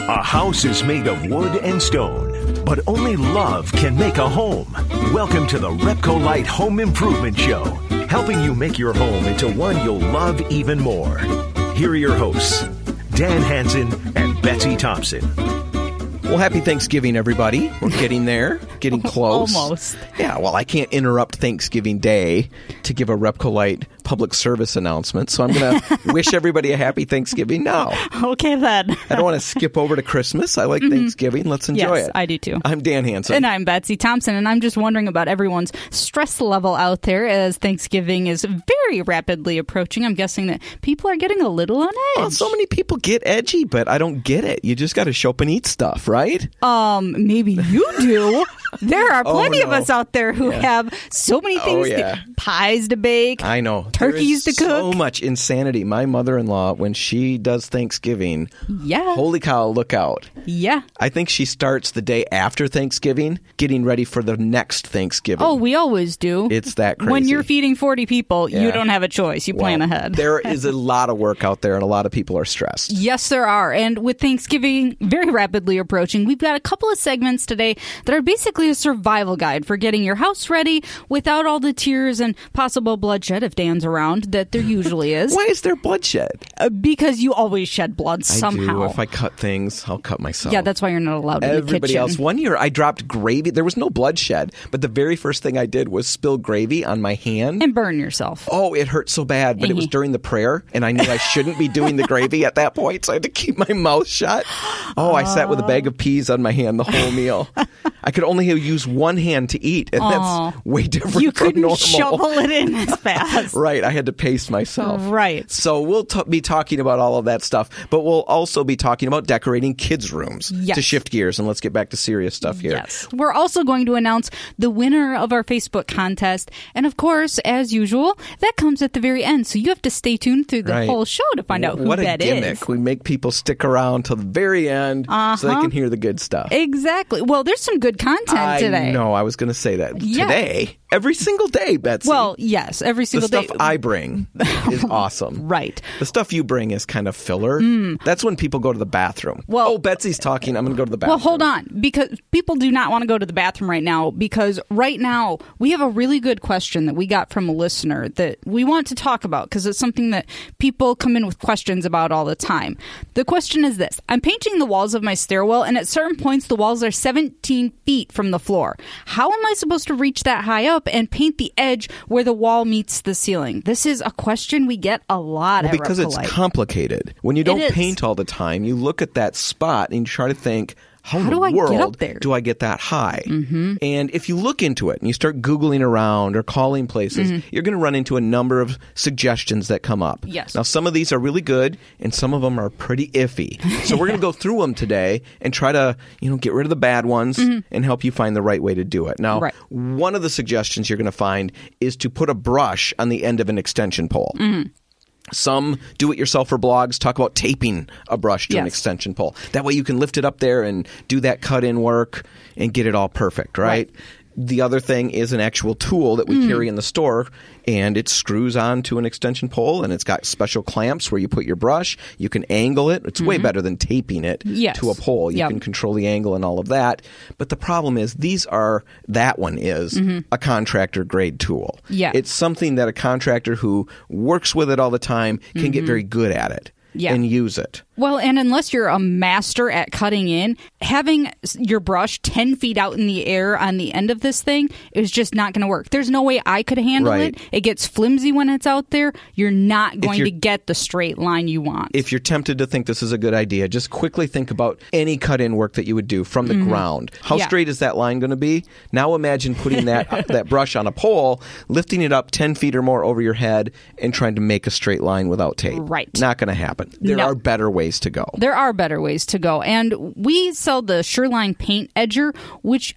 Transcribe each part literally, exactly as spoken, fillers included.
A house is made of wood and stone, but only love can make a home. Welcome to the Repco Light Home Improvement Show, helping you make your home into one you'll love even more. Here are your hosts, Dan Hansen and Betsy Thompson. Well, happy Thanksgiving, everybody. We're getting there, getting close. Almost. Yeah, well, I can't interrupt Thanksgiving Day to give a Repco Light public service announcement, so I'm going to wish everybody a happy Thanksgiving now. Okay, then. I don't want to skip over to Christmas. I like mm-hmm. Thanksgiving. Let's enjoy yes, it. I do too. I'm Dan Hansen. And I'm Betsy Thompson, and I'm just wondering about everyone's stress level out there as Thanksgiving is very rapidly approaching. I'm guessing that people are getting a little on edge. Well, so many people get edgy, but I don't get it. You just got to show up and eat stuff, right? Um, maybe you do. There are plenty oh, no. of us out there who yeah. have so many things, oh, yeah. to, pies to bake. I know. Turkeys to cook. So much insanity. My mother-in-law, when she does Thanksgiving, yeah. holy cow, look out. Yeah. I think she starts the day after Thanksgiving, getting ready for the next Thanksgiving. Oh, we always do. It's that crazy. When you're feeding forty people, yeah. you don't have a choice. You well, plan ahead. There is a lot of work out there, and a lot of people are stressed. Yes, there are. And with Thanksgiving very rapidly approaching, we've got a couple of segments today that are basically a survival guide for getting your house ready without all the tears and possible bloodshed, if Dan's around, that there usually is. Why is there bloodshed? Uh, because you always shed blood somehow. I do. If I cut things, I'll cut myself. Yeah, that's why you're not allowed in the kitchen. Everybody else. One year I dropped gravy. There was no bloodshed, but the very first thing I did was spill gravy on my hand. And burn yourself. Oh, it hurt so bad, but it was during the prayer, and I knew I shouldn't be doing the gravy at that point, so I had to keep my mouth shut. Oh, I sat with a bag of peas on my hand the whole meal. I could only use one hand to eat, and Aww. that's way different you from normal. You couldn't shovel it in as fast. Right. I had to pace myself. Right. So we'll t- be talking about all of that stuff, but we'll also be talking about decorating kids' rooms yes. to shift gears, and let's get back to serious stuff here. Yes. We're also going to announce the winner of our Facebook contest, and of course, as usual, that comes at the very end, so you have to stay tuned through the right. whole show to find out who what that is. What a gimmick. is. We make people stick around till the very end uh-huh. so they can hear the good stuff. Exactly. Well, there's some good content I today. No, I was going to say that. Yeah. Today, every single day, Betsy. Well, yes, every single the day. The stuff I bring is awesome. Right. The stuff you bring is kind of filler. Mm. That's when people go to the bathroom. Well, oh, Betsy's talking. I'm going to go to the bathroom. Well, hold on, because people do not want to go to the bathroom right now, because right now we have a really good question that we got from a listener that we want to talk about, because it's something that people come in with questions about all the time. The question is this: I'm painting the walls of my stairwell, and at certain points the walls are seventeen feet from the floor. How am I supposed to reach that high up and paint the edge where the wall meets the ceiling? This is a question we get a lot well, at because it's Repco Light. Complicated. When you don't paint all the time, you look at that spot and you try to think, how, How in do the I world get up there? do I get that high? Mm-hmm. And if you look into it and you start Googling around or calling places, mm-hmm. you're going to run into a number of suggestions that come up. Yes. Now, some of these are really good and some of them are pretty iffy. So we're going to go through them today and try to, you know, get rid of the bad ones mm-hmm. and help you find the right way to do it. Now, right. one of the suggestions you're going to find is to put a brush on the end of an extension pole. Mm-hmm. Some do-it-yourselfer blogs talk about taping a brush to yes. an extension pole. That way you can lift it up there and do that cut-in work and get it all perfect, right? right. The other thing is an actual tool that we mm. carry in the store, and it screws onto an extension pole, and it's got special clamps where you put your brush. You can angle it. It's mm-hmm. way better than taping it yes. to a pole. You yep. can control the angle and all of that. But the problem is these are – that one is mm-hmm. a contractor-grade tool. Yeah. It's something that a contractor who works with it all the time can mm-hmm. get very good at it yeah. and use it. Well, and unless you're a master at cutting in, having your brush ten feet out in the air on the end of this thing is just not going to work. There's no way I could handle right. it. It gets flimsy when it's out there. You're not going to get the straight line you want. If you're tempted to think this is a good idea, just quickly think about any cut-in work that you would do from the mm-hmm. ground. How yeah. straight is that line going to be? Now imagine putting that that brush on a pole, lifting it up ten feet or more over your head, and trying to make a straight line without tape. Right. Not going to happen. There no. are better ways to go. There are better ways to go. And we sell the Sureline Paint Edger, which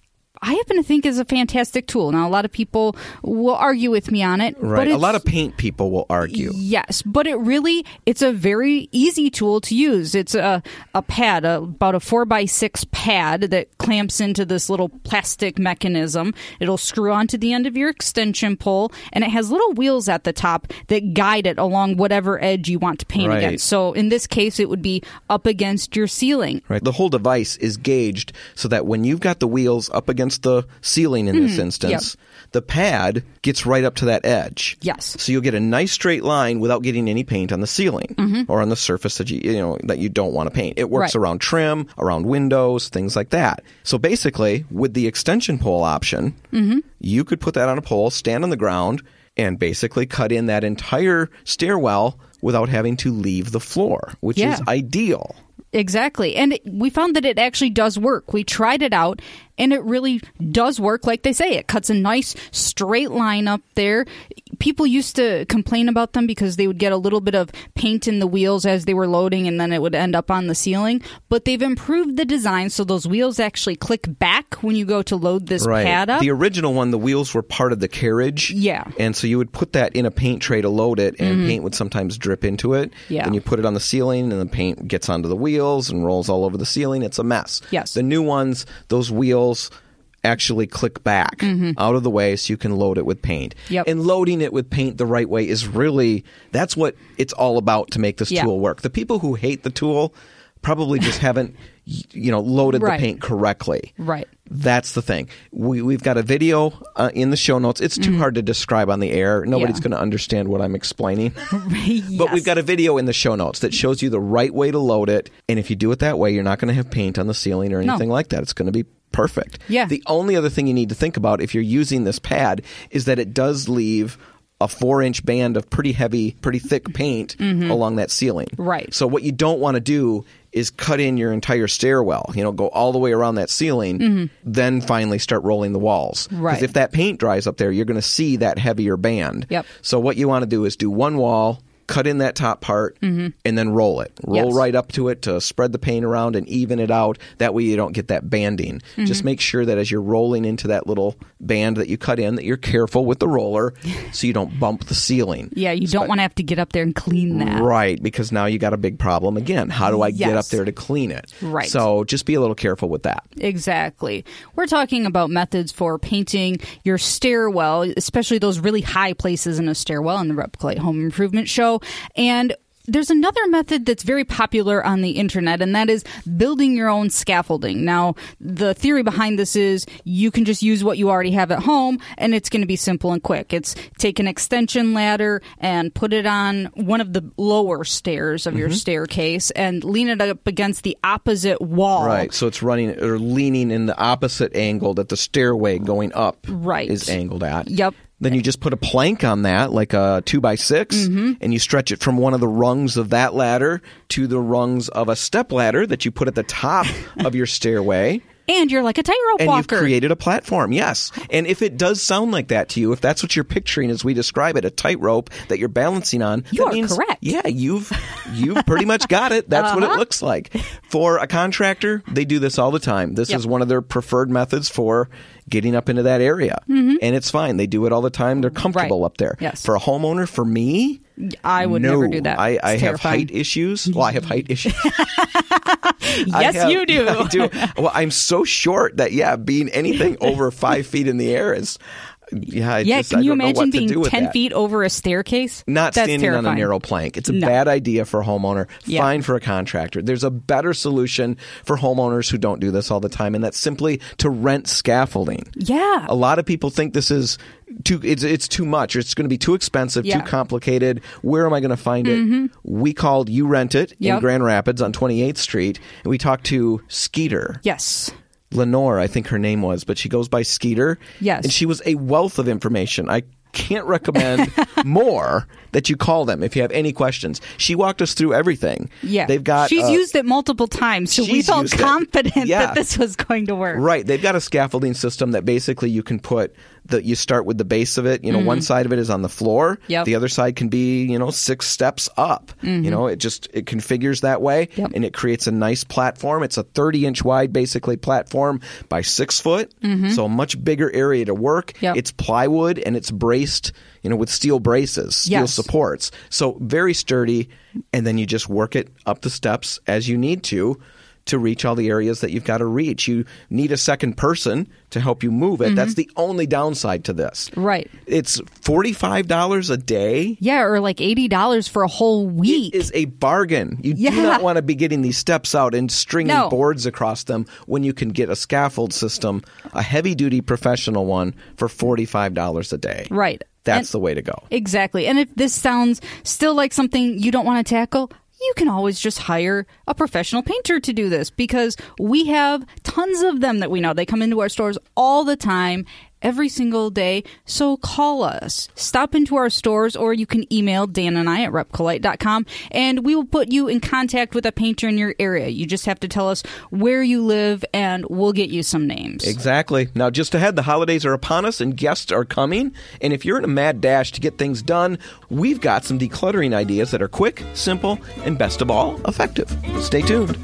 I happen to think is a fantastic tool. Now, a lot of people will argue with me on it. Right. But a lot of paint people will argue. Yes, but it really, it's a very easy tool to use. It's a, a pad, a, about a four by six pad that clamps into this little plastic mechanism. It'll screw onto the end of your extension pole, and it has little wheels at the top that guide it along whatever edge you want to paint Right. against. So in this case, it would be up against your ceiling. Right. The whole device is gauged so that when you've got the wheels up against the ceiling in this instance, Yep. the pad gets right up to that edge. Yes. So you'll get a nice straight line without getting any paint on the ceiling or on the surface that you you know that you don't want to paint. It works Right. around trim, around windows, things like that. So basically, with the extension pole option, you could put that on a pole, stand on the ground, and basically cut in that entire stairwell without having to leave the floor, which Yeah. is ideal. Exactly. And it, we found that it actually does work. We tried it out, and it really does work like they say. It cuts a nice straight line up there. People used to complain about them because they would get a little bit of paint in the wheels as they were loading, and then it would end up on the ceiling. But they've improved the design so those wheels actually click back when you go to load this Right. pad up. The original one, the wheels were part of the carriage. Yeah. And so you would put that in a paint tray to load it, and paint would sometimes drip into it. Yeah. Then you put it on the ceiling, and the paint gets onto the wheels and rolls all over the ceiling. It's a mess. Yes. The new ones, those wheels actually click back out of the way so you can load it with paint. Yep. And loading it with paint the right way is really, that's what it's all about to make this Yeah. tool work. The people who hate the tool probably just haven't, y- you know, loaded Right. the paint correctly. Right. That's the thing. We, we've got a video uh, in the show notes. It's too hard to describe on the air. Nobody's Yeah. going to understand what I'm explaining. Yes. But we've got a video in the show notes that shows you the right way to load it. And if you do it that way, you're not going to have paint on the ceiling or No. anything like that. It's going to be perfect. Yeah. The only other thing you need to think about if you're using this pad is that it does leave a four-inch band of pretty heavy, pretty thick paint along that ceiling. Right. So what you don't want to do is cut in your entire stairwell, you know, go all the way around that ceiling, then finally start rolling the walls. Right. Because if that paint dries up there, you're going to see that heavier band. Yep. So what you want to do is do one wall, cut in that top part, and then roll it. Roll Yes. right up to it to spread the paint around and even it out. That way you don't get that banding. Just make sure that as you're rolling into that little band that you cut in, that you're careful with the roller so you don't bump the ceiling. Yeah, you don't want to have to get up there and clean that. Right, because now you got a big problem again. How do I get Yes. up there to clean it? Right. So just be a little careful with that. Exactly. We're talking about methods for painting your stairwell, especially those really high places in a stairwell in the Repcolite Home Improvement Show. And there's another method that's very popular on the internet, and that is building your own scaffolding. Now, the theory behind this is you can just use what you already have at home, and it's going to be simple and quick. It's take an extension ladder and put it on one of the lower stairs of your staircase and lean it up against the opposite wall. Right, so it's running or leaning in the opposite angle that the stairway going up Right. is angled at. Yep. Then you just put a plank on that, like a two by six, Mm-hmm. and you stretch it from one of the rungs of that ladder to the rungs of a step ladder that you put at the top of your stairway. And you're like a tightrope And walker. you've created a platform, yes. And if it does sound like that to you, if that's what you're picturing as we describe it, a tightrope that you're balancing on, You that are means, correct. Yeah, you've you've pretty much got it. That's what it Uh-huh. looks like. For a contractor, they do this all the time. This Yep. is one of their preferred methods for getting up into that area. And it's fine. They do it all the time. They're comfortable Right. up there. Yes. For a homeowner, for me, I would no. never do that. I, It's I have terrifying. height issues. Well, I have height issues. I Yes, have- you do. I do. Well, I'm so short that, yeah, being anything over five feet in the air is, yeah, I Yeah, just, can I you don't know imagine what to do being with ten that. feet over a staircase? Not That's standing on terrifying. a narrow plank. It's a No. bad idea for a homeowner. Yeah. Fine for a contractor. There's a better solution for homeowners who don't do this all the time, and that's simply to rent scaffolding. Yeah. A lot of people think this is too it's it's too much, or it's going to be too expensive, Yeah. too complicated. Where am I going to find it? We called You Rent It in Yep. Grand Rapids on twenty-eighth Street, and we talked to Skeeter. Yes. Lenore, I think her name was, but she goes by Skeeter. Yes. And she was a wealth of information. I can't recommend more that you call them if you have any questions. She walked us through everything. Yeah. They've got She's uh, used it multiple times, so we she's felt used it. confident Yeah. that this was going to work. Right. They've got a scaffolding system that basically you can put The, you start with the base of it. You know, mm-hmm. one side of it is on the floor. Yep. The other side can be, you know, six steps up. Mm-hmm. You know, it just it configures that way, yep. and it creates a nice platform. It's a thirty inch wide, basically, platform by six foot. Mm-hmm. So a much bigger area to work. Yep. It's plywood and it's braced, you know, with steel braces, steel yes. supports. So very sturdy. And then you just work it up the steps as you need to. to reach all the areas that you've got to reach. You need a second person to help you move it. Mm-hmm. That's the only downside to this. Right. It's forty-five dollars a day. Yeah, or like eighty dollars for a whole week. It is a bargain. You yeah. do not want to be getting these steps out and stringing no. boards across them when you can get a scaffold system, a heavy-duty professional one, for forty-five dollars a day. Right. That's and the way to go. Exactly. And if this sounds still like something you don't want to tackle, you can always just hire a professional painter to do this, because we have tons of them that we know. They come into our stores all the time, every single day. So call us. Stop into our stores, or you can email Dan and I at repcolite dot com, and we will put you in contact with a painter in your area. You just have to tell us where you live, and we'll get you some names. Exactly. Now, just ahead, the holidays are upon us, and guests are coming. And if you're in a mad dash to get things done, we've got some decluttering ideas that are quick, simple, and best of all, effective. Stay tuned.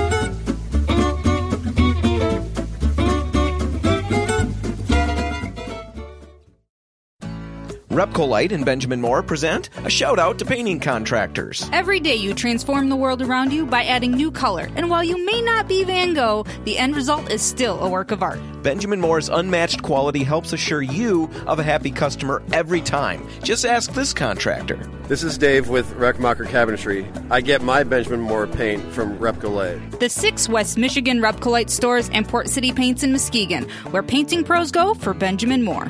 Repcolite and Benjamin Moore present a shout-out to painting contractors. Every day you transform the world around you by adding new color. And while you may not be Van Gogh, the end result is still a work of art. Benjamin Moore's unmatched quality helps assure you of a happy customer every time. Just ask this contractor. This is Dave with Reckmacher Cabinetry. I get my Benjamin Moore paint from Repcolite. The six West Michigan Repcolite stores and Port City Paints in Muskegon, where painting pros go for Benjamin Moore.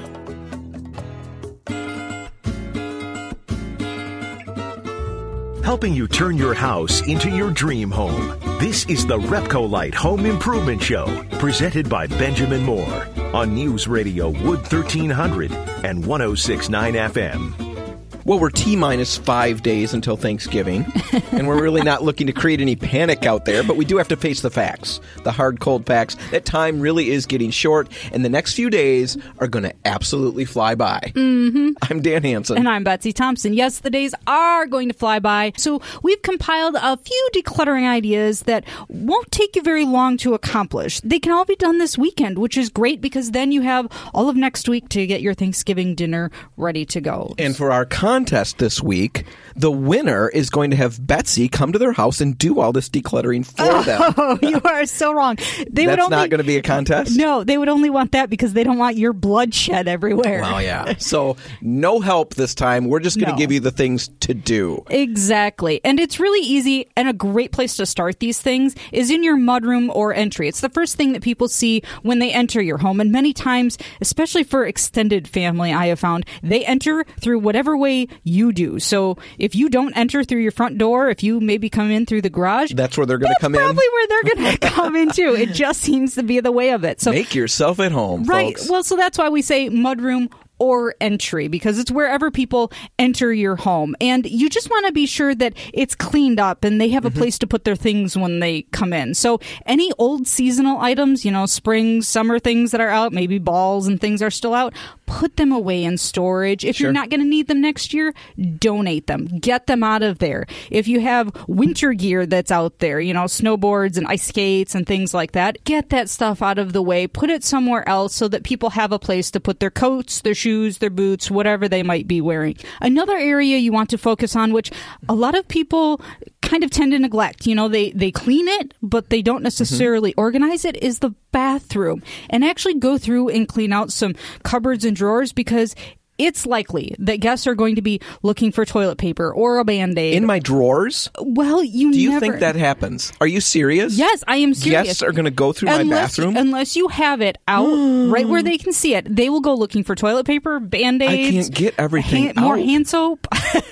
Helping you turn your house into your dream home. This is the Repcolite Home Improvement Show, presented by Benjamin Moore on News Radio Wood thirteen hundred and one oh six point nine F M. Well, we're T-minus five days until Thanksgiving, and we're really not looking to create any panic out there, but we do have to face the facts, the hard, cold facts. That time really is getting short, and the next few days are going to absolutely fly by. Mm-hmm. I'm Dan Hansen. And I'm Betsy Thompson. Yes, the days are going to fly by, so we've compiled a few decluttering ideas that won't take you very long to accomplish. They can all be done this weekend, which is great, because then you have all of next week to get your Thanksgiving dinner ready to go. And for our con- contest this week, the winner is going to have Betsy come to their house and do all this decluttering for oh, them. Oh, you are so wrong. They That's would only, not going to be a contest? No, they would only want that because they don't want your bloodshed everywhere. Well, yeah. So no help this time. We're just going to no. give you the things to do. Exactly. And it's really easy, and a great place to start these things is in your mudroom or entry. It's the first thing that people see when they enter your home. And many times, especially for extended family, I have found, they enter through whatever way you do. So if you don't enter through your front door, if you maybe come in through the garage, that's where they're going to come in. That's probably where they're going to come into. It just seems to be the way of it. So make yourself at home, right? Folks. Well, so that's why we say mudroom or entry, because it's wherever people enter your home. And you just want to be sure that it's cleaned up and they have a mm-hmm. place to put their things when they come in. So any old seasonal items, you know, spring, summer things that are out, maybe balls and things are still out, put them away in storage. If sure. you're not going to need them next year, donate them. Get them out of there. If you have winter gear that's out there, you know, snowboards and ice skates and things like that, get that stuff out of the way. Put it somewhere else so that people have a place to put their coats, their shoes, shoes, their boots, whatever they might be wearing. Another area you want to focus on, which a lot of people kind of tend to neglect, you know, they, they clean it, but they don't necessarily mm-hmm. organize it, is the bathroom. And actually go through and clean out some cupboards and drawers, because it's likely that guests are going to be looking for toilet paper or a Band-Aid. In my drawers? Well, you Do you never... think that happens? Are you serious? Yes, I am serious. Guests are going to go through unless, my bathroom? Unless you have it out right where they can see it. They will go looking for toilet paper, Band-Aids. I can't get everything hand, out. More hand soap.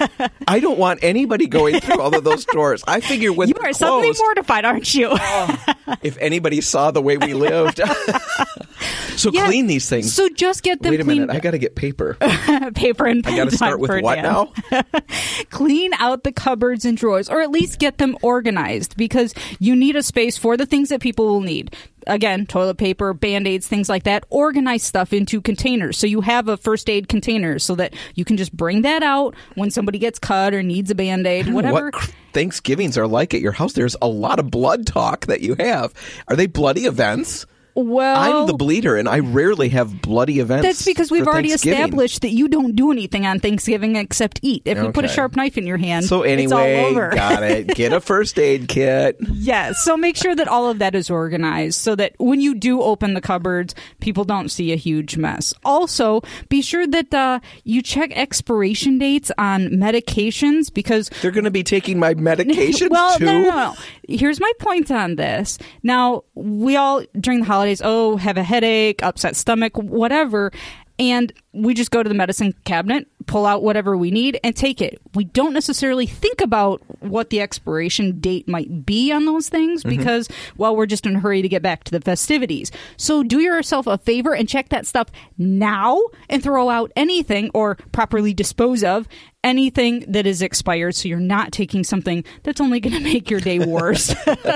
I don't want anybody going through all of those drawers. I figure when You are closed, suddenly mortified, aren't you? oh, if anybody saw the way we lived. So yeah, clean these things. So just get them Wait a cleaned. minute. I got to get paper. Paper and pen. I got to start with what Dan. now? Clean out the cupboards and drawers, or at least get them organized, because you need a space for the things that people will need. again, toilet paper, Band-Aids, things like that. Organize stuff into containers. So you have a first aid container so that you can just bring that out when somebody gets cut or needs a Band-Aid, whatever. What Thanksgivings are like at your house. There's a lot of blood talk that you have. Are they bloody events? Well, I'm the bleeder, and I rarely have bloody events. That's because we've for already Thanksgiving. established that you don't do anything on Thanksgiving except eat. If you put a Okay. sharp knife in your hand, So anyway, it's all over. got it. Get a first aid kit. Yes. So make sure that all of that is organized so that when you do open the cupboards, people don't see a huge mess. Also, be sure that uh, you check expiration dates on medications because They're going to be taking my medication well, too. no, no, no. Here's my point on this. Now, we all, during the holidays, oh, have a headache, upset stomach, whatever. And we just go to the medicine cabinet, pull out whatever we need, and take it. We don't necessarily think about what the expiration date might be on those things because, well, we're just in a hurry to get back to the festivities. So do yourself a favor and check that stuff now and throw out anything or properly dispose of anything that is expired so you're not taking something that's only going to make your day worse.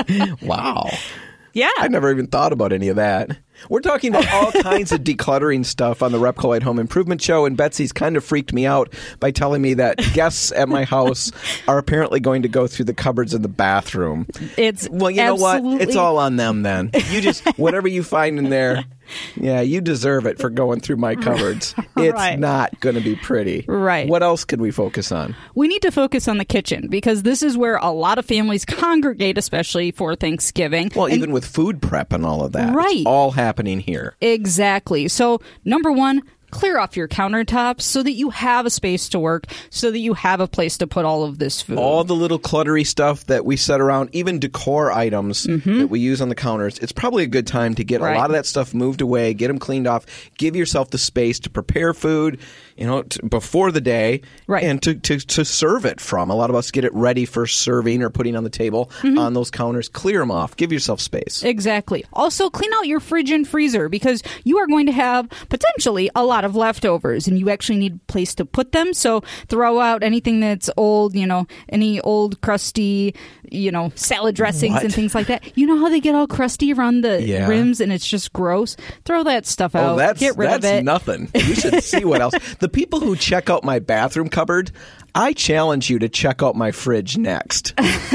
Wow. Yeah. I never even thought about any of that. We're talking about all kinds of decluttering stuff on the Repco Light Home Improvement Show, and Betsy's kind of freaked me out by telling me that guests at my house are apparently going to go through the cupboards in the bathroom. It's Well, you know what? absolutely- It's all on them then. You just, whatever you find in there, yeah, you deserve it for going through my cupboards. It's Right. not going to be pretty. Right. What else could we focus on? We need to focus on the kitchen because this is where a lot of families congregate, especially for Thanksgiving. Well, And- even with food prep and all of that. Right. It's all happening here. Exactly. So, number one, clear off your countertops so that you have a space to work, so that you have a place to put all of this food. All the little cluttery stuff that we set around, even decor items Mm-hmm. that we use on the counters, it's probably a good time to get Right. a lot of that stuff moved away, get them cleaned off, give yourself the space to prepare food, you know, t- before the day, Right. and to, to, to serve it from. A lot of us get it ready for serving or putting on the table on those counters. Clear them off. Give yourself space. Exactly. Also, clean out your fridge and freezer because you are going to have potentially a lot of leftovers and you actually need a place to put them. So throw out anything that's old, you know, any old crusty, you know, salad dressings What? and things like that. You know how they get all crusty around the Yeah. rims and it's just gross? Throw that stuff out. Oh, that's Get rid that's of it. nothing. You should see what else. The people who check out my bathroom cupboard, I challenge you to check out my fridge next.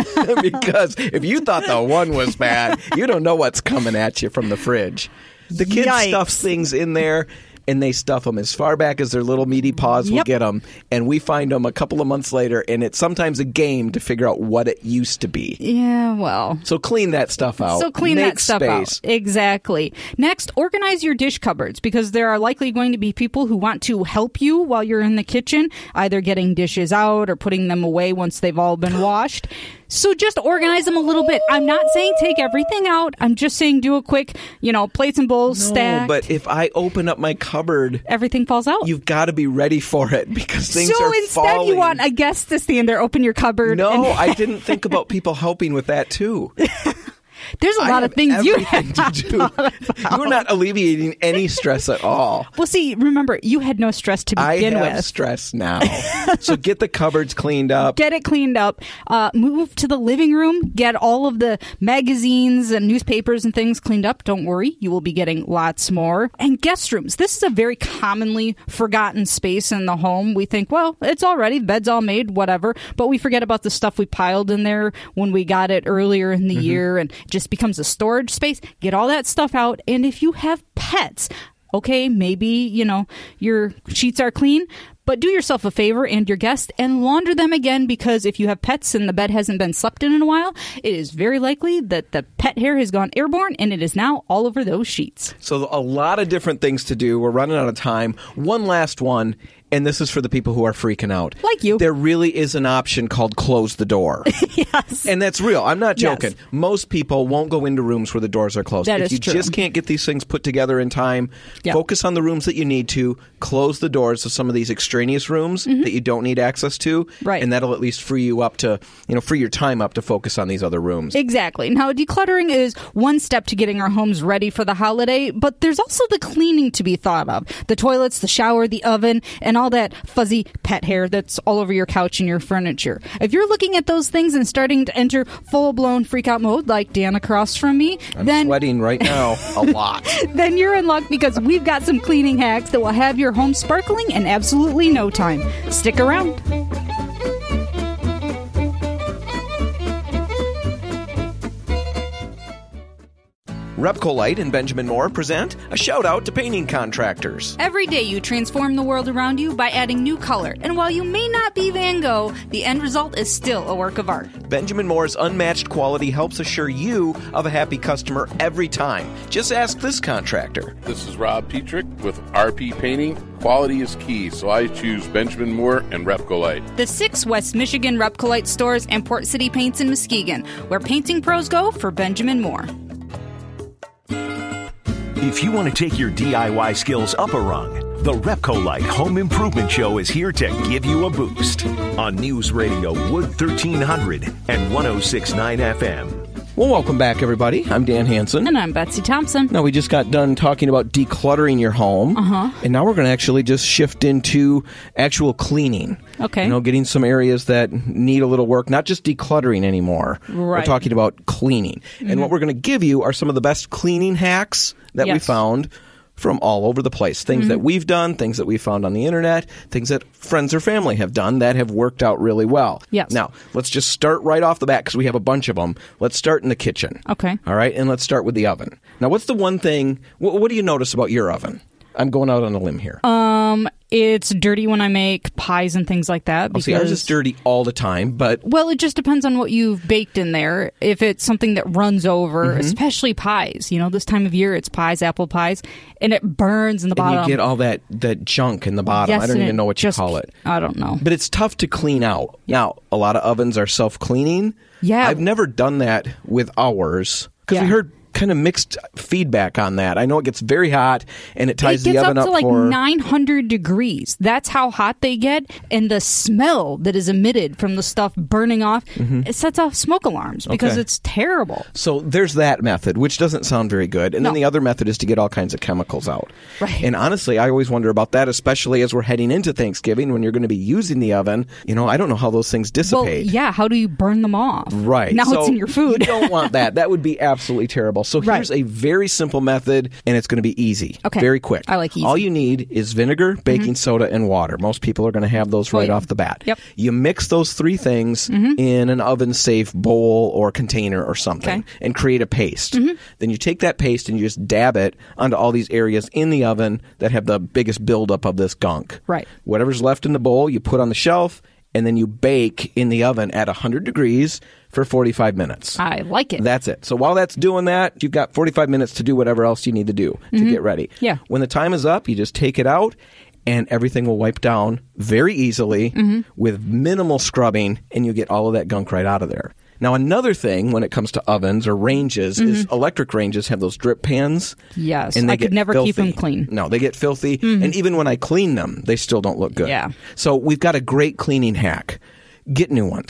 Because if you thought the one was bad, you don't know what's coming at you from the fridge. The kids Yikes. stuff things in there, and they stuff them as far back as their little meaty paws will Yep. get them, and we find them a couple of months later, and it's sometimes a game to figure out what it used to be. Yeah, well. So clean that stuff out. So clean Make that stuff space. out. Exactly. Next, organize your dish cupboards because there are likely going to be people who want to help you while you're in the kitchen, either getting dishes out or putting them away once they've all been washed. So just organize them a little bit. I'm not saying take everything out. I'm just saying do a quick, you know, plates and bowls No, stack. but if I open up my cupboard, everything falls out. you've got to be ready for it because things so are instead falling. you want a guest to stand there, open your cupboard. No, and- I didn't think about people helping with that too. There's a I lot have of things you everything have to do. You're not alleviating any stress at all. Well, see, remember, you had no stress to I begin have with. stress now. So get the cupboards cleaned up. Get it cleaned up. Uh, move to the living room. Get all of the magazines and newspapers and things cleaned up. Don't worry, you will be getting lots more. And guest rooms. This is a very commonly forgotten space in the home. We think, well, it's all ready, bed's all made, whatever. But we forget about the stuff we piled in there when we got it earlier in the year, and it just becomes a storage space. Get all that stuff out. And if you have pets, okay, maybe, you know, your sheets are clean, but do yourself a favor and your guest and launder them again, because if you have pets and the bed hasn't been slept in in a while, it is very likely that the pet hair has gone airborne and it is now all over those sheets. So a lot of different things to do. We're running out of time. One last one, and this is for the people who are freaking out. Like you. There really is an option called close the door. Yes. And that's real. I'm not joking. Yes. Most people won't go into rooms where the doors are closed. That if is you true. just can't get these things put together in time, Yeah. focus on the rooms that you need to, close the doors of some of these extraneous rooms that you don't need access to, Mm-hmm. Right. and that'll at least free you up to, you know, free your time up to focus on these other rooms. Exactly. Now, decluttering is one step to getting our homes ready for the holiday, but there's also the cleaning to be thought of. The toilets, the shower, the oven, and all that fuzzy pet hair that's all over your couch and your furniture. If you're looking at those things and starting to enter full-blown freak-out mode like Dan across from me, I'm then sweating right now a lot. then you're in luck because we've got some cleaning hacks that will have your home sparkling in absolutely no time. Stick around. Repcolite and Benjamin Moore present a shout-out to painting contractors. Every day you transform the world around you by adding new color, and while you may not be Van Gogh, the end result is still a work of art. Benjamin Moore's unmatched quality helps assure you of a happy customer every time. Just ask this contractor. This is Rob Petrick with R P Painting. Quality is key, so I choose Benjamin Moore and Repcolite. The six West Michigan Repcolite stores and Port City Paints in Muskegon, where painting pros go for Benjamin Moore. If you want to take your D I Y skills up a rung, the Repcolite Home Improvement Show is here to give you a boost on News Radio Wood thirteen hundred and one oh six point nine F M. Well, welcome back, everybody. I'm Dan Hansen. And I'm Betsy Thompson. Now, we just got done talking about decluttering your home. Uh-huh. And now we're going to actually just shift into actual cleaning. Okay. You know, getting some areas that need a little work, not just decluttering anymore. Right. We're talking about cleaning. Mm-hmm. And what we're going to give you are some of the best cleaning hacks that yes. we found from all over the place. Things mm-hmm. that we've done, things that we found on the internet, things that friends or family have done that have worked out really well. Yes. Now, let's just start right off the bat because we have a bunch of them. Let's start in the kitchen. Okay. All right, and let's start with the oven. Now, what's the one thing, what, what do you notice about your oven? I'm going out on a limb here. Um, it's dirty when I make pies and things like that. Oh, see, ours is dirty all the time, but... Well, it just depends on what you've baked in there. If it's something that runs over, mm-hmm. especially pies. You know, this time of year, it's pies, apple pies, and it burns in the bottom. And you get all that, that junk in the bottom. Yes, I don't even know what just, you call it. I don't know. But it's tough to clean out. Yeah. Now, a lot of ovens are self-cleaning. Yeah. I've never done that with ours because yeah. we heard kind of mixed feedback on that. I know it gets very hot and it ties it the oven up up to like for nine hundred degrees. That's how hot they get, and the smell that is emitted from the stuff burning off, mm-hmm. it sets off smoke alarms because okay. it's terrible. So there's that method, which doesn't sound very good. And no. then the other method is to get all kinds of chemicals out. Right. And honestly, I always wonder about that, especially as we're heading into Thanksgiving when you're going to be using the oven. You know, I don't know how those things dissipate. Well, yeah, how do you burn them off? Right. Now so it's in your food. You don't want that. That would be absolutely terrible. So here's right. a very simple method, and it's going to be easy. Okay. Very quick. I like easy. All you need is vinegar, baking mm-hmm. soda, and water. Most people are going to have those right oh, yeah. off the bat. Yep. You mix those three things mm-hmm. in an oven-safe bowl or container or something okay. and create a paste. Mm-hmm. Then you take that paste and you just dab it onto all these areas in the oven that have the biggest buildup of this gunk. Right. Whatever's left in the bowl, you put on the shelf, and then you bake in the oven at one hundred degrees for forty-five minutes. I like it. That's it. So while that's doing that, you've got forty-five minutes to do whatever else you need to do to mm-hmm. get ready. Yeah. When the time is up, you just take it out, and everything will wipe down very easily mm-hmm. with minimal scrubbing, and you get all of that gunk right out of there. Now, another thing when it comes to ovens or ranges mm-hmm. is electric ranges have those drip pans. Yes. And they I get could never filthy. keep them clean. No, they get filthy. Mm-hmm. And even when I clean them, they still don't look good. Yeah. So we've got a great cleaning hack. Get new ones.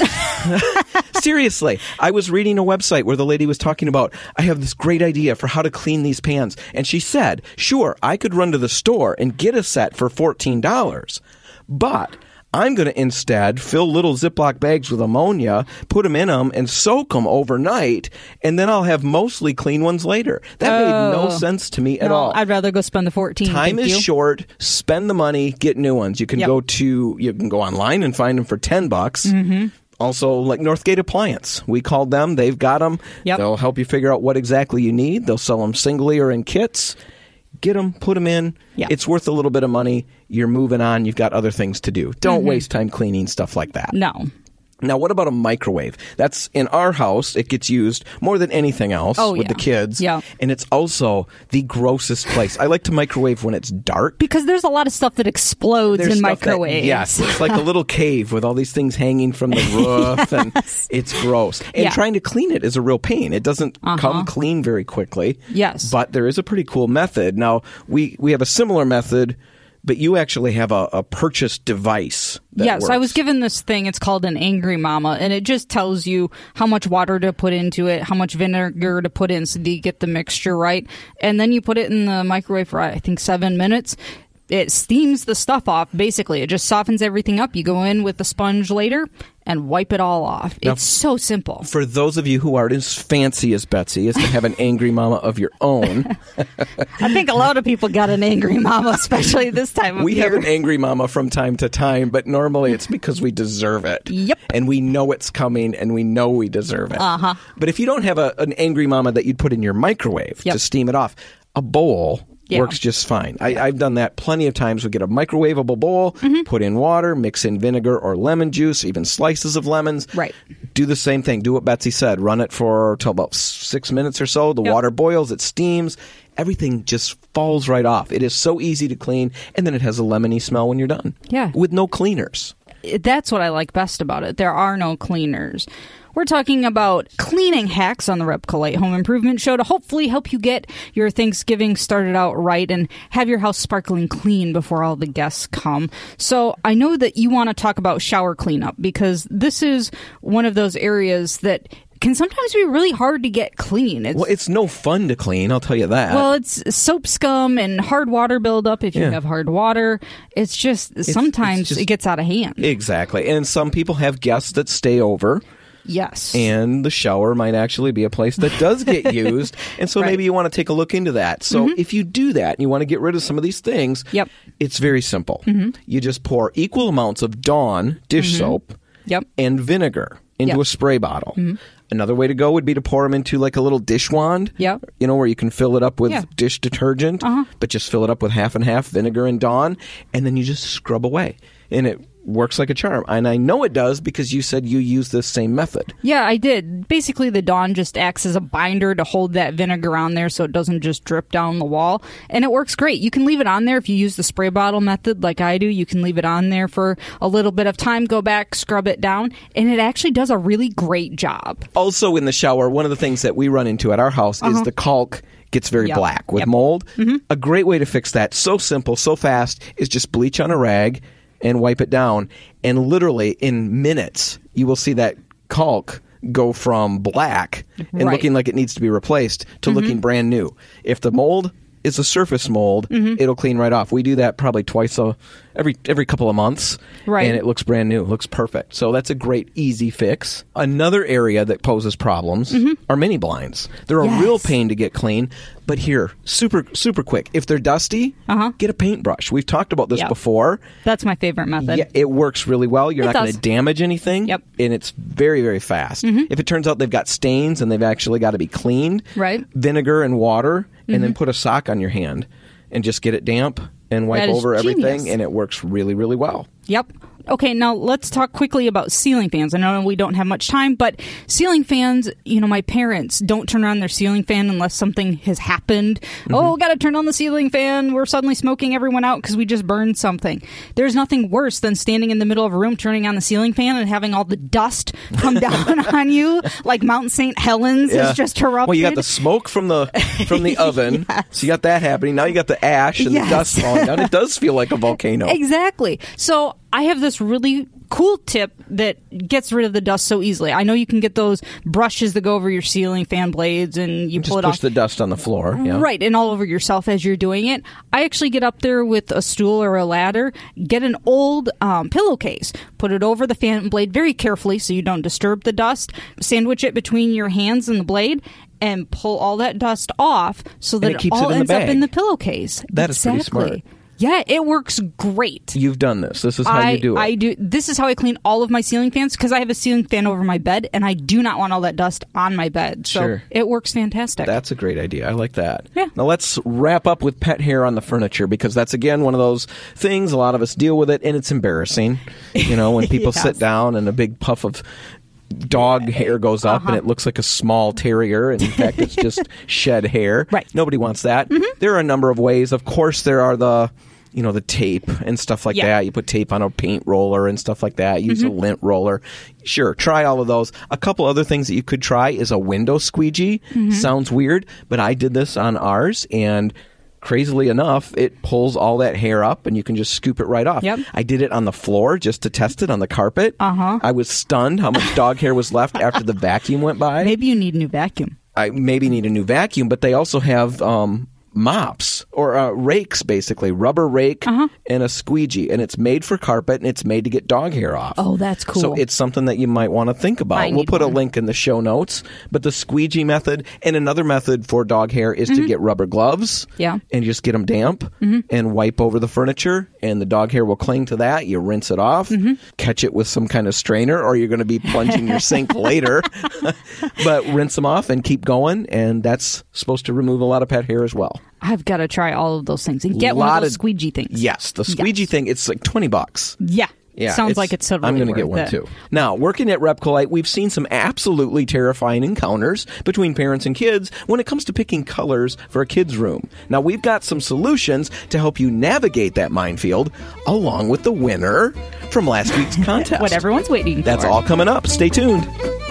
Seriously. I was reading a website where the lady was talking about, I have this great idea for how to clean these pans. And she said, sure, I could run to the store and get a set for fourteen dollars. But I'm going to instead fill little Ziploc bags with ammonia, put them in them, and soak them overnight, and then I'll have mostly clean ones later. That oh. made no sense to me at no, all. I'd rather go spend the fourteen. Time Thank is you. short. Spend the money. Get new ones. You can yep. go to you can go online and find them for ten bucks. Mm-hmm. Also, like Northgate Appliance, we called them. They've got them. Yep. They'll help you figure out what exactly you need. They'll sell them singly or in kits. Get them, put them in. Yeah. It's worth a little bit of money. You're moving on. You've got other things to do. Don't mm-hmm. waste time cleaning stuff like that. No. Now, what about a microwave? That's in our house. It gets used more than anything else oh, with yeah. the kids. Yeah. And it's also the grossest place. I like to microwave when it's dark. Because there's a lot of stuff that explodes There's in stuff that- microwaves. yes. It's like a little cave with all these things hanging from the roof. yes. And it's gross. And yeah. trying to clean it is a real pain. It doesn't uh-huh. come clean very quickly. Yes. But there is a pretty cool method. Now, we, we have a similar method, but you actually have a, a purchase device that yes, works. I was given this thing. It's called an Angry Mama, and it just tells you how much water to put into it, how much vinegar to put in so that you get the mixture right. And then you put it in the microwave for, I think, seven minutes. it steams the stuff off. Basically, it just softens everything up. You go in with the sponge later and wipe it all off. Now, it's so simple. For those of you who aren't as fancy as Betsy is to have an angry mama of your own. I think a lot of people got an angry mama, especially this time of we year. have an angry mama from time to time, but normally it's because we deserve it. Yep. And we know it's coming and we know we deserve it. Uh-huh. But if you don't have a, an angry mama that you'd put in your microwave Yep. to steam it off, a bowl Yeah. works just fine. I, I've done that plenty of times. We get a microwavable bowl, Mm-hmm. put in water, mix in vinegar or lemon juice, even slices of lemons. Right. Do the same thing. Do what Betsy said. Run it for till about six minutes or so. The Yep. water boils. It steams. Everything just falls right off. It is so easy to clean, and then it has a lemony smell when you're done. Yeah. With no cleaners. That's what I like best about it. There are no cleaners. We're talking about cleaning hacks on the Repco Light Home Improvement Show to hopefully help you get your Thanksgiving started out right and have your house sparkling clean before all the guests come. So I know that you want to talk about shower cleanup because this is one of those areas that can sometimes be really hard to get clean. It's, Well, it's no fun to clean, I'll tell you that. well, it's soap scum and hard water buildup if you Yeah. have hard water. It's just sometimes it's just- it gets out of hand. Exactly. And some people have guests that stay over. Yes. And the shower might actually be a place that does get used. And so Right. maybe you want to take a look into that. So if you do that and you want to get rid of some of these things, Yep. it's very simple. You just pour equal amounts of Dawn dish soap Yep. and vinegar into Yep. a spray bottle. Another way to go would be to pour them into like a little dish wand, Yep. you know, where you can fill it up with Yeah. dish detergent, Uh-huh. but just fill it up with half and half vinegar and Dawn, and then you just scrub away. And it works like a charm. And I know it does because you said you use this same method. Yeah, I did. Basically, the Dawn just acts as a binder to hold that vinegar on there so it doesn't just drip down the wall. And it works great. You can leave it on there if you use the spray bottle method like I do. You can leave it on there for a little bit of time, go back, scrub it down, and it actually does a really great job. Also in the shower, one of the things that we run into at our house is the caulk gets very Yep. black with Yep. mold. A great way to fix that, so simple, so fast, is just bleach on a rag and wipe it down. And literally in minutes, you will see that caulk go from black and Right. looking like it needs to be replaced to looking brand new. If the mold is a surface mold, it'll clean right off. We do that probably twice a every every couple of months, Right. and it looks brand new. It looks perfect. So that's a great easy fix. Another area that poses problems are mini blinds. They're a Yes. real pain to get clean, but here, super super quick. If they're dusty, Uh-huh. get a paintbrush. We've talked about this Yep. before. That's my favorite method. Yeah, it works really well. You're It not going does. to damage anything. Yep. And it's very, very fast. If it turns out they've got stains and they've actually got to be cleaned, Right. vinegar and water, and then put a sock on your hand and just get it damp and wipe That is over everything, genius. and it works really, really well. Yep. Okay, now let's talk quickly about ceiling fans. I know we don't have much time, but ceiling fans, you know, my parents don't turn on their ceiling fan unless something has happened. Mm-hmm. Oh, got to turn on the ceiling fan. We're suddenly smoking everyone out because we just burned something. There's nothing worse than standing in the middle of a room, turning on the ceiling fan and having all the dust come down on you like Mount Saint Helens has just erupted. Well, you got the smoke from the from the oven, Yes. so you got that happening. Now you got the ash and Yes. the dust falling down. It does feel like a volcano. Exactly. So I have this really cool tip that gets rid of the dust so easily. I know you can get those brushes that go over your ceiling fan blades and you Just pull it push off. the dust on the floor. Yeah. Right, and all over yourself as you're doing it. I actually get up there with a stool or a ladder, get an old um, pillowcase, put it over the fan blade very carefully so you don't disturb the dust, sandwich it between your hands and the blade, and pull all that dust off so that it keeps all it in the ends up bag. in the pillowcase. That is pretty Exactly. smart. Yeah, it works great. You've done this. This is how I, you do it. I do. This is how I clean all of my ceiling fans because I have a ceiling fan over my bed, and I do not want all that dust on my bed. So Sure. it works fantastic. That's a great idea. I like that. Yeah. Now let's wrap up with pet hair on the furniture because that's, again, one of those things. A lot of us deal with it, and it's embarrassing. You know, when people Yes. sit down and a big puff of dog hair goes up Uh-huh. and it looks like a small terrier, and in fact it's just shed hair. Right. Nobody wants that. There are a number of ways. Of course, there are the you know the tape and stuff like Yeah. that. You put tape on a paint roller and stuff like that. Use a lint roller. Sure, try all of those. A couple other things that you could try is a window squeegee. Sounds weird, but I did this on ours, and crazily enough, it pulls all that hair up and you can just scoop it right off. Yep. I did it on the floor just to test it on the carpet. Uh-huh. I was stunned how much dog hair was left after the vacuum went by. Maybe you need a new vacuum. I maybe need a new vacuum, but they also have um, mops or uh, rakes, basically, rubber rake Uh-huh. and a squeegee, and it's made for carpet and it's made to get dog hair off. Oh, that's cool. So it's something that you might want to think about. I We'll need put one. a link in the show notes. But the squeegee method and another method for dog hair is Mm-hmm. to get rubber gloves Yeah. and just get them damp Mm-hmm. and wipe over the furniture, and the dog hair will cling to that. You rinse it off, Mm-hmm. catch it with some kind of strainer, or you're going to be plunging your sink later. But rinse them off and keep going, and that's supposed to remove a lot of pet hair as well. I've got to try all of those things and get one Lot of those of- squeegee things. Yes, the squeegee Yes. thing, it's like twenty bucks. Yeah. Yeah, Sounds it's- like it's totally I'm gonna worth get one it. too. Now, working at Repcolite, we've seen some absolutely terrifying encounters between parents and kids when it comes to picking colors for a kid's room. Now, we've got some solutions to help you navigate that minefield, along with the winner from last week's contest. What everyone's waiting for. That's all coming up. Stay tuned.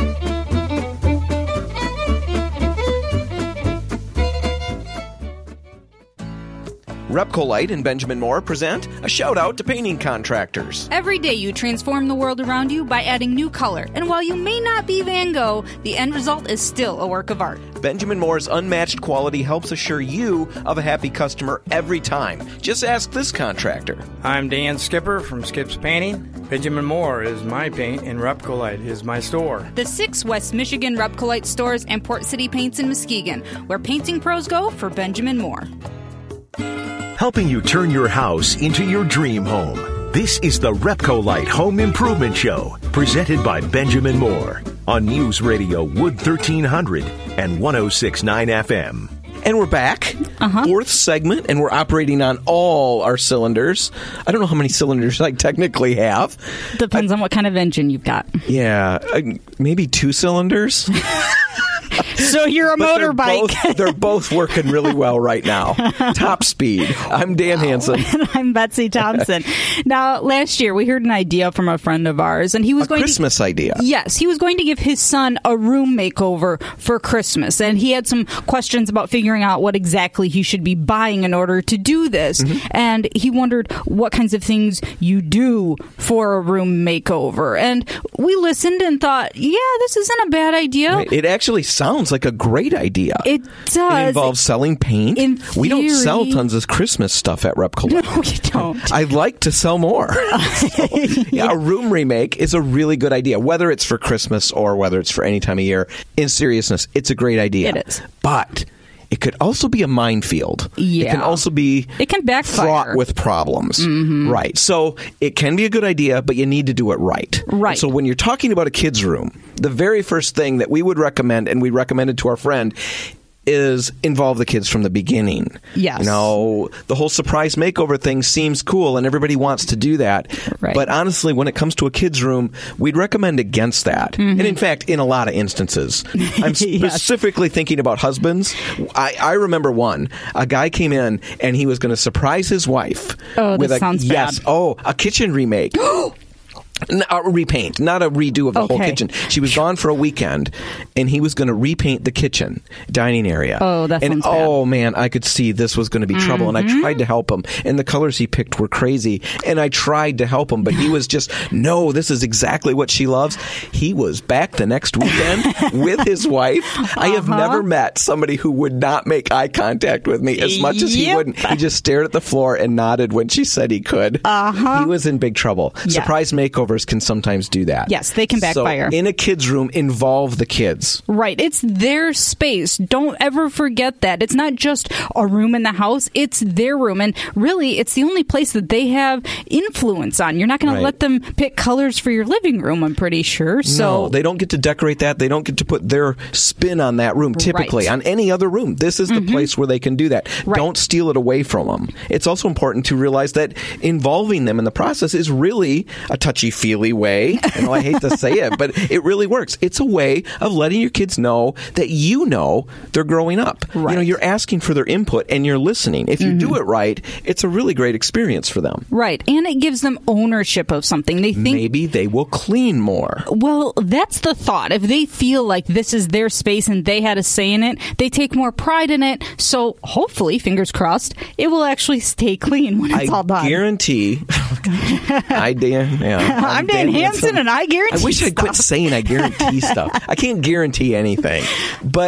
Repcolite and Benjamin Moore present a shout out to painting contractors. Every day you transform the world around you by adding new color. And while you may not be Van Gogh, the end result is still a work of art. Benjamin Moore's unmatched quality helps assure you of a happy customer every time. Just ask this contractor. I'm Dan Skipper from Skip's Painting. Benjamin Moore is my paint, and Repcolite is my store. The six West Michigan Repcolite stores and Port City Paints in Muskegon, where painting pros go for Benjamin Moore. Helping you turn your house into your dream home. This is the Repcolite Home Improvement Show, presented by Benjamin Moore on News Radio Wood thirteen hundred and one oh six point nine F M. And we're back. Uh-huh. Fourth segment, and we're operating on all our cylinders. I don't know how many cylinders I technically have. Depends on what kind of engine you've got. Yeah, uh, maybe two cylinders. So you're a But they're motorbike. both, they're both working really well right now. Top speed. I'm Dan Hansen. And I'm Betsy Thompson. Now, last year we heard an idea from a friend of ours, and he was A going Christmas to, idea. Yes, he was going to give his son a room makeover for Christmas, and he had some questions about figuring out what exactly he should be buying in order to do this. Mm-hmm. And he wondered what kinds of things you do for a room makeover. And we listened and thought, yeah, this isn't a bad idea. It actually sounds like a great idea. It does. It involves selling paint. In We don't theory- sell tons of Christmas stuff at Repcolite. No, you don't. I'd like to sell more. So, yeah, a room remake is a really good idea, whether it's for Christmas or whether it's for any time of year. In seriousness, it's a great idea. It is. But it could also be a minefield. It Yeah. can also be It can backfire. fraught with problems. Mm-hmm. Right. So it can be a good idea, but you need to do it right. Right. So when you're talking about a kid's room, the very first thing that we would recommend, and we recommended to our friend, is involve the kids from the beginning. Yes. You know, the whole surprise makeover thing seems cool and everybody wants to do that. Right. But honestly, when it comes to a kid's room, we'd recommend against that. Mm-hmm. And in fact, in a lot of instances, I'm Yes. specifically thinking about husbands. I, I remember one. A guy came in and he was going to surprise his wife. Oh, with this a, sounds yes, bad. Oh, a kitchen remake. N- A repaint, not a redo of the whole Okay. kitchen. She was gone for a weekend, and he was going to repaint the kitchen, dining area. Oh, that and sounds bad. oh man, I could see this was going to be trouble. And I Mm-hmm. tried to help him, and the colors he picked were crazy. And I tried to help him, but he was just, no, this is exactly what she loves. He was back the next weekend with his wife. I have Uh-huh. never met somebody who would not make eye contact with me as much as he Yep. wouldn't. He just stared at the floor and nodded when she said he could. Uh-huh. He was in big trouble. Yeah. Surprise makeovers can sometimes do that. Yes, they can backfire. So in a kid's room, involve the kids. Right. It's their space. Don't ever forget that. It's not just a room in the house. It's their room. And really, it's the only place that they have influence on. You're not going Right. to let them pick colors for your living room, I'm pretty sure. So No, they don't get to decorate that. They don't get to put their spin on that room, typically. Right. On any other room. This is the place where they can do that. Right. Don't steal it away from them. It's also important to realize that involving them in the process is really a touchy-feely way. I know I hate to say it, but it really works. It's a way of letting your kids know that you know they're growing up. You know, Right. you're asking for their input and you're listening. If you do it right, it's a really great experience for them. Right. And it gives them ownership of something. They think, Maybe they will clean more. well, that's the thought. If they feel like this is their space and they had a say in it, they take more pride in it. So hopefully, fingers crossed, it will actually stay clean when it's I all done. guarantee. I Dan. Yeah, I'm Dan Hansen, and I guarantee I wish I'd quit stuff. saying I guarantee stuff. I can't guarantee anything, but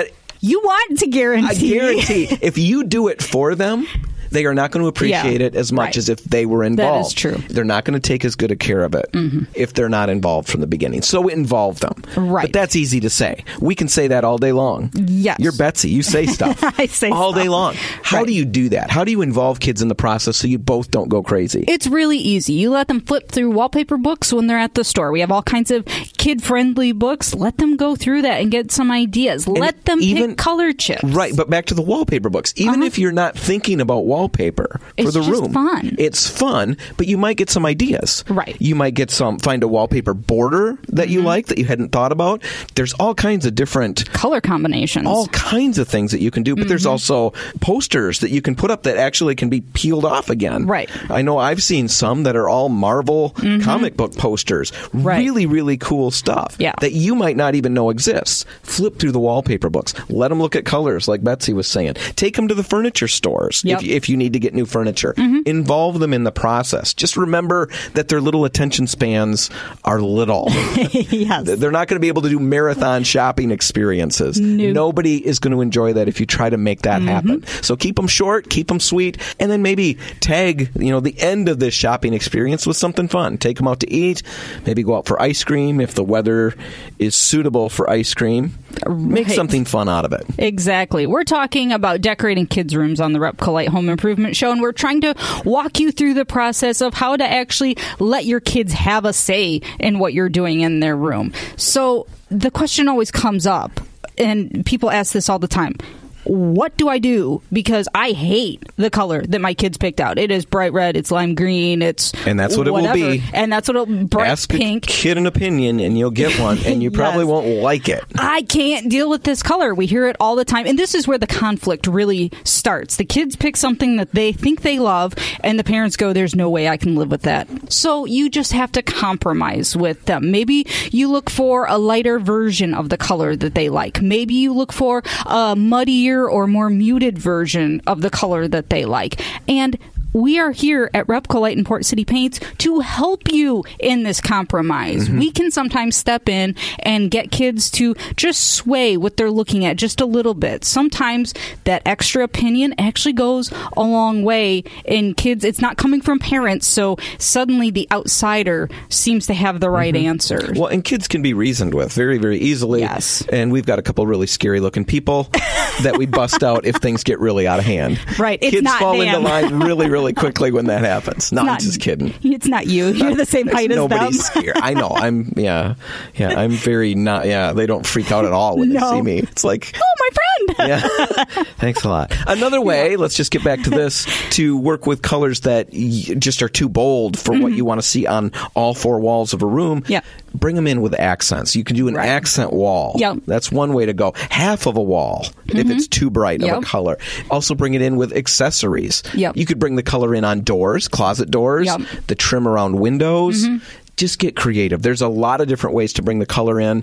You want to guarantee. I guarantee if you do it for them, they are not going to appreciate Yeah. it as much Right. as if they were involved. That is true. They're not going to take as good a care of it mm-hmm. if they're not involved from the beginning. So involve them. Right. But that's easy to say. We can say that all day long. Yes. You're Betsy. You say stuff. I say all stuff. day long. How Right. do you do that? How do you involve kids in the process so you both don't go crazy? It's really easy. You let them flip through wallpaper books when they're at the store. We have all kinds of kid-friendly books. Let them go through that and get some ideas. Let them even- pick color chips. Right, but back to the wallpaper books. Even Uh-huh. if you're not thinking about wallpaper for It's the just room, fun. it's fun, but you might get some ideas. Right. You might get some, find a wallpaper border that you like that you hadn't thought about. There's all kinds of different, Color combinations. all kinds of things that you can do, but Mm-hmm. there's also posters that you can put up that actually can be peeled off again. Right. I know I've seen some that are all Marvel comic book posters. Right. Really, really cool stuff Yeah. that you might not even know exists. Flip through the wallpaper books. Let them look at colors, like Betsy was saying. Take them to the furniture stores Yep. if, if you need to get new furniture. Mm-hmm. Involve them in the process. Just remember that their little attention spans are little. Yes. They're not going to be able to do marathon shopping experiences. No. Nobody is going to enjoy that if you try to make that happen. So keep them short, keep them sweet, and then maybe tag, you know, the end of this shopping experience with something fun. Take them out to eat, maybe go out for ice cream if the weather is suitable for ice cream. Make Right. something fun out of it. Exactly. We're talking about decorating kids' rooms on the Repco Light Home Improvement Show, and we're trying to walk you through the process of how to actually let your kids have a say in what you're doing in their room. So the question always comes up, and people ask this all the time. What do I do? Because I hate the color that my kids picked out. It is bright red, it's lime green, it's And that's what it will whatever. be. And that's what it'll bright Ask pink. a kid an opinion, and you'll get one, and you probably Yes. won't like it. I can't deal with this color. We hear it all the time. And this is where the conflict really starts. The kids pick something that they think they love, and the parents go, there's no way I can live with that. So you just have to compromise with them. Maybe you look for a lighter version of the color that they like. Maybe you look for a muddier or more muted version of the color that they like. And we are here at Repco Light and Port City Paints to help you in this compromise. Mm-hmm. We can sometimes step in and get kids to just sway what they're looking at just a little bit. Sometimes that extra opinion actually goes a long way in kids. It's not coming from parents, so suddenly the outsider seems to have the right Mm-hmm. answers. Well, and kids can be reasoned with very, very easily. Yes. And we've got a couple really scary looking people that we bust out if things get really out of hand. Right. It's Kids not fall them. into line really, really quickly when that happens. No, I'm Not- just kidding. It's not you. You're the same height as them. Nobody's scared. I know. I'm, yeah. Yeah. I'm very not, yeah. They don't freak out at all when No. they see me. It's like, Oh, my friend. yeah. Thanks a lot. Another way, let's just get back to this, to work with colors that y- just are too bold for what you want to see on all four walls of a room. Yeah. Bring them in with accents. You can do an Right. accent wall. Yep. That's one way to go. Half of a wall if it's too bright of Yep. a color. Also bring it in with accessories. Yep. You could bring the color in on doors, closet doors, Yep. the trim around windows. Just get creative. There's a lot of different ways to bring the color in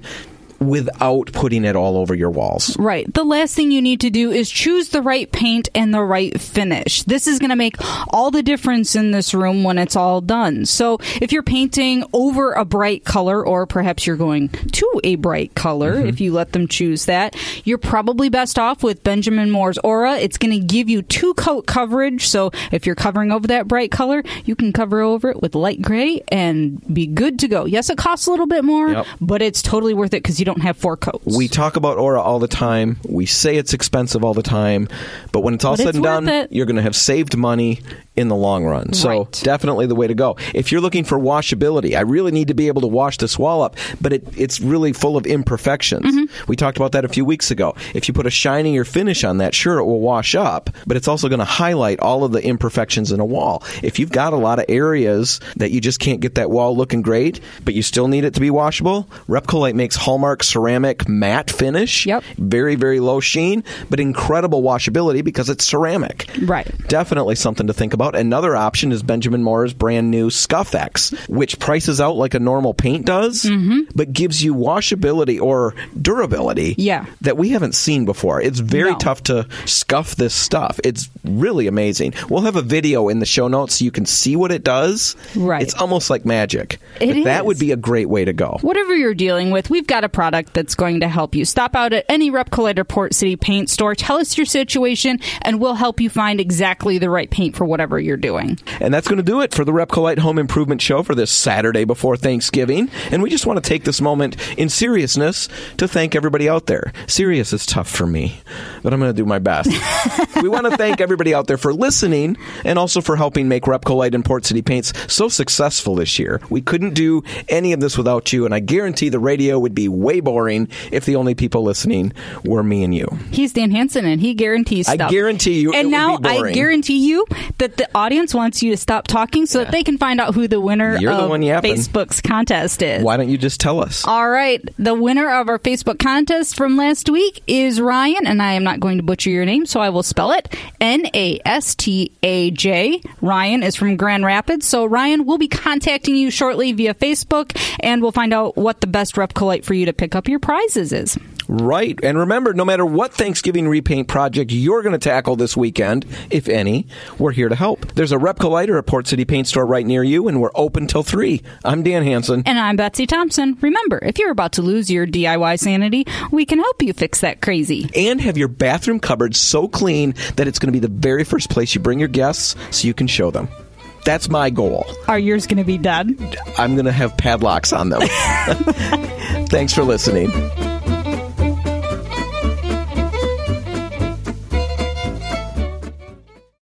without putting it all over your walls. Right. The last thing you need to do is choose the right paint and the right finish. This is going to make all the difference in this room when it's all done. So if you're painting over a bright color, or perhaps you're going to a bright color, Mm-hmm. if you let them choose that, you're probably best off with Benjamin Moore's Aura. It's going to give you two coat coverage. So if you're covering over that bright color, you can cover over it with light gray and be good to go. Yes, it costs a little bit more, Yep. but it's totally worth it because you don't have four coats. We talk about Aura all the time. We say it's expensive all the time. But when it's all But said it's and worth done, it. you're going to have saved money in the long run. So Right. definitely the way to go. If you're looking for washability, I really need to be able to wash this wall up, but it, it's really full of imperfections. Mm-hmm. We talked about that a few weeks ago. If you put a shinier finish on that, sure, it will wash up, but it's also going to highlight all of the imperfections in a wall. If you've got a lot of areas that you just can't get that wall looking great, but you still need it to be washable, Repco Light makes Hallmark ceramic matte finish. Yep. Very, very low sheen, but incredible washability because it's ceramic. Right. Definitely something to think about. about. Another option is Benjamin Moore's brand new Scuff X, which prices out like a normal paint does, mm-hmm. but gives you washability or durability yeah. that we haven't seen before. It's very no. tough to scuff this stuff. It's really amazing. We'll have a video in the show notes so you can see what it does. Right. It's almost like magic. It is. That would be a great way to go. Whatever you're dealing with, we've got a product that's going to help you. Stop out at any Repcolite or Port City paint store. Tell us your situation, and we'll help you find exactly the right paint for whatever you're doing. And that's going to do it for the Repcolite Home Improvement Show for this Saturday before Thanksgiving. And we just want to take this moment in seriousness to thank everybody out there. Serious is tough for me, but I'm going to do my best. We want to thank everybody out there for listening and also for helping make Repcolite and Port City Paints so successful this year. We couldn't do any of this without you, and I guarantee the radio would be way boring if the only people listening were me and you. He's Dan Hansen, and he guarantees stuff. I guarantee you and it now would be boring. I guarantee you that the audience wants you to stop talking so yeah. that they can find out who the winner You're of the one yapping. Facebook's contest is. Why don't you just tell us? All right. The winner of our Facebook contest from last week is Ryan, and I am not going to butcher your name, so I will spell it N A S T A J. Ryan is from Grand Rapids. So, Ryan, we'll be contacting you shortly via Facebook, and we'll find out what the best Repcolite for you to pick up your prizes is. Right. And remember, no matter what Thanksgiving repaint project you're going to tackle this weekend, if any, we're here to help. There's a Repcolite or a Port City paint store right near you, and we're open till three. I'm Dan Hansen. And I'm Betsy Thompson. Remember, if you're about to lose your D I Y sanity, we can help you fix that crazy. And have your bathroom cupboard so clean that it's going to be the very first place you bring your guests so you can show them. That's my goal. Are yours going to be dead? I'm going to have padlocks on them. Thanks for listening.